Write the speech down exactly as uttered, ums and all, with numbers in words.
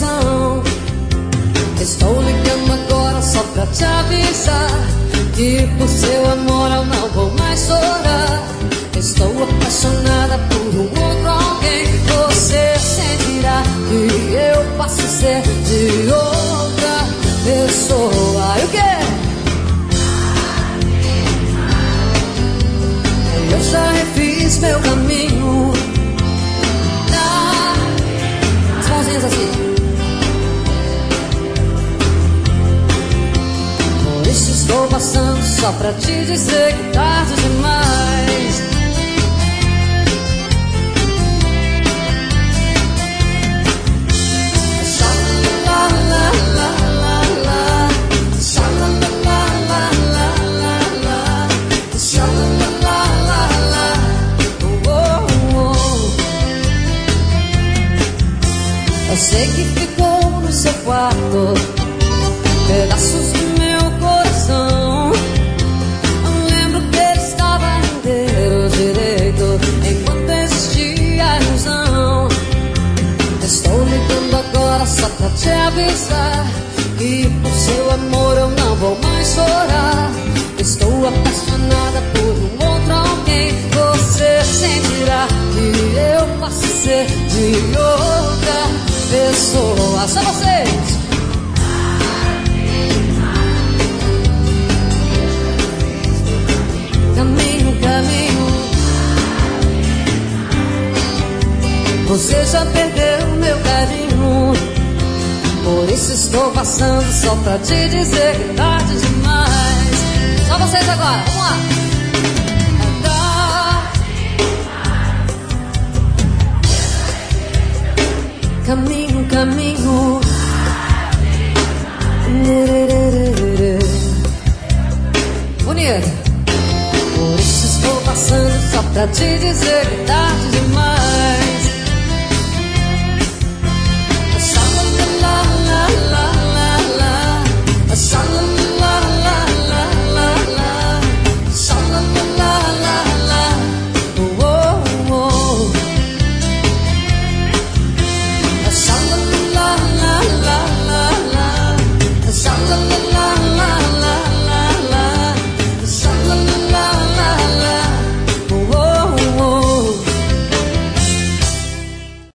coração. Estou ligando agora só pra te avisar que por seu amor eu não vou mais chorar. Estou apaixonada por um outro alguém. Você sentirá que eu passo a ser de outra pessoa. E o quê? Eu já refiz meu caminho. Tá, as mãozinhas assim. Por isso estou passando só pra te dizer que tarde demais. Eu sei que ficou no seu quarto pedaços do meu coração. Eu lembro que ele estava inteiro direito enquanto existia a ilusão. Estou ligando agora só pra te avisar que por seu amor eu não vou mais chorar. Estou apaixonada por um outro alguém. Você sentirá que eu passo a ser de outra pessoa. Só vocês. Caminho, caminho. Você já perdeu meu carinho. Por isso estou passando só pra te dizer que tarde demais. Só vocês agora, vamos lá. Caminho, caminho. Bonito. Por isso estou passando só pra te dizer que tá